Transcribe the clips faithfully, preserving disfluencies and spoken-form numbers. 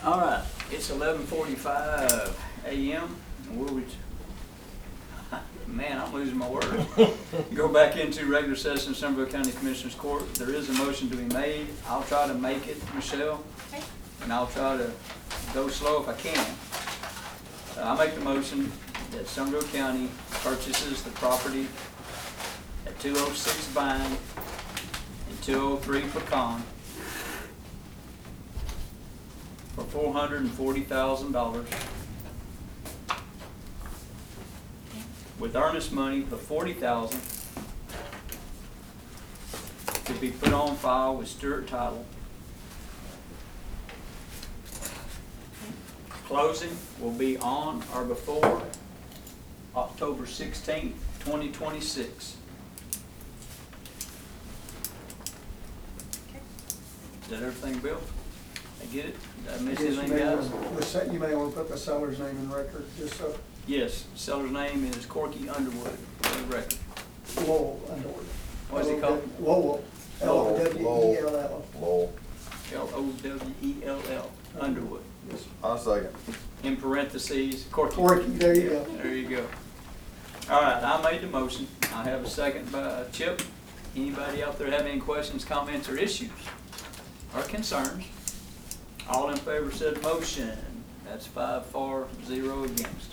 All right, it's eleven forty-five A M. We'll ret- Man, I'm losing my words. Go back into regular session of Somerville County Commissioners Court. There is a motion to be made. I'll try to make it, Michelle, Okay. and I'll try to go slow if I can. Uh, I make the motion that Somerville County purchases the property at two oh six Vine and two oh three Pecan for four hundred and forty thousand dollars with earnest money of forty thousand dollars to be put on file with Stewart Title. Closing will be on or before October sixteenth, twenty twenty-six. Okay. Is that everything, Bill? I get it? Did I miss Yes, you anything, may guys? want- the se- You may want to put the seller's name in record, just so Yes, seller's name is Corky Underwood, for the record. Lowell Underwood. What is he called? Lowell, L O W E L L. Lowell. L O W E L L, Underwood. Yes. I second. In parentheses, Corky. Corky, there you go. There you go. All right, I made the motion. I have a second by Chip. Anybody out there have any questions, comments, or issues or concerns? All in favor said motion. That's five for, zero against.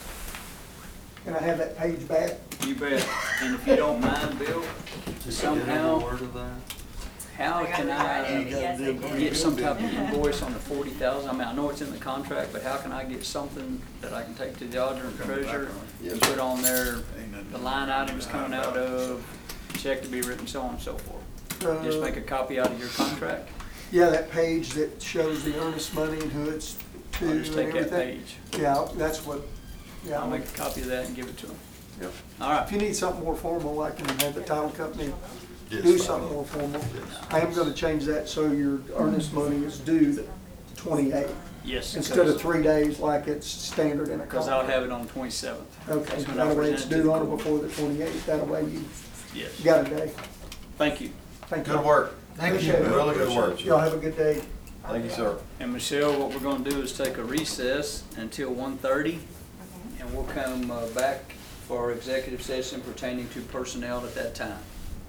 Can I have that page back? You bet. And if you don't mind, Bill, somehow, Word of that? how I can got I it. Yes, I did. get some type of invoice on the forty thousand? I mean, I know it's in the contract, but how can I get something that I can take to the auditor and treasurer and put on there the line items coming out of, check to be written, so on and so forth? Just make a copy out of your contract? Yeah, that page that shows the earnest money and who it's to I'll and just take that everything. page. Yeah, that's what, yeah. I'll make a copy of that and give it to them. Yep. All right. If you need something more formal, I can have the title company Yes, do fine. something more formal. I am gonna change that so your earnest money is due the twenty-eighth, Yes. instead of three days like it's standard in a Because I'll contract. have it on the twenty-seventh. Okay, That's when I that way it's present it to due the on or court. before the twenty-eighth, that way you Yes. got a day. Thank you. Thank you. Good work. Thank you. Really good work. Y'all have a good day. Thank you, sir. And Michelle, what we're gonna do is take a recess until one thirty, and we'll come uh, back for our executive session pertaining to personnel at that time.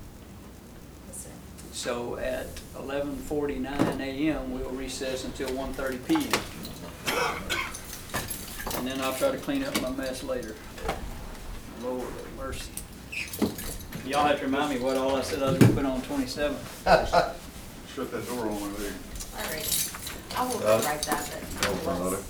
Yes, sir. So at eleven forty-nine A M, we'll recess until one thirty P M And then I'll try to clean up my mess later. Lord have mercy. Y'all have to remind me what all I said I was gonna put on twenty-seventh. Shut that door on over there. All right. I will Uh, write that, but no, no, no. let's